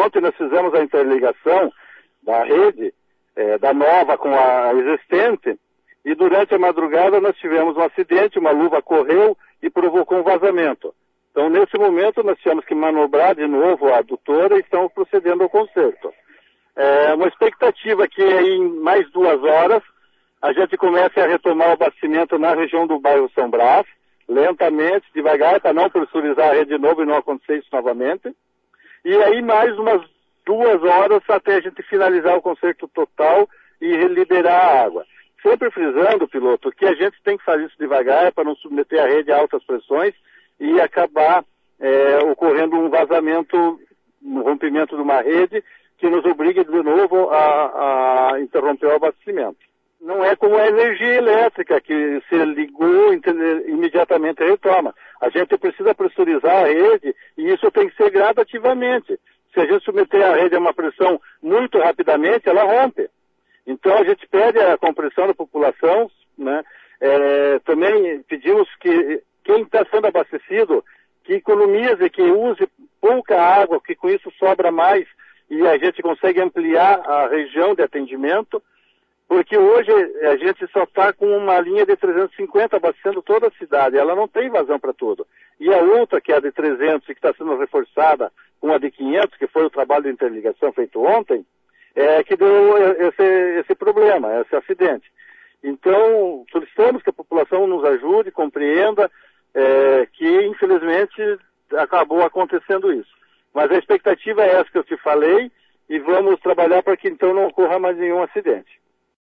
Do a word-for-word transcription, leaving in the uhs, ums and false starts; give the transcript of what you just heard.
ontem nós fizemos a interligação da rede, é, da nova com a existente, e durante a madrugada nós tivemos um acidente, uma luva correu e provocou um vazamento. Então, nesse momento, nós tivemos que manobrar de novo a adutora e estamos procedendo ao conserto. É uma expectativa que em mais duas horas a gente comece a retomar o abastecimento na região do bairro São Brás, lentamente, devagar, para não pressurizar a rede de novo e não acontecer isso novamente. E aí mais umas duas horas até a gente finalizar o conserto total e liberar a água. Sempre frisando, piloto, que a gente tem que fazer isso devagar para não submeter a rede a altas pressões e acabar é, ocorrendo um vazamento, um rompimento de uma rede que nos obrigue de novo a, a interromper o abastecimento. Não é como a energia elétrica, que se ligou, imediatamente retoma. A gente precisa pressurizar a rede e isso tem que ser gradativamente. Se a gente submeter a rede a uma pressão muito rapidamente, ela rompe. Então a gente pede a compreensão da população, né? É, também pedimos que quem está sendo abastecido, que economize, que use pouca água, que com isso sobra mais e a gente consegue ampliar a região de atendimento, porque hoje a gente só está com uma linha de trezentos e cinquenta abastecendo toda a cidade, ela não tem vazão para tudo. E a outra, que é a de trezentos e que está sendo reforçada com a de quinhentos, que foi o trabalho de interligação feito ontem, é que deu esse, esse problema, esse acidente. Então, solicitamos que a população nos ajude, compreenda é, que, infelizmente, acabou acontecendo isso. Mas a expectativa é essa que eu te falei e vamos trabalhar para que, então, não ocorra mais nenhum acidente.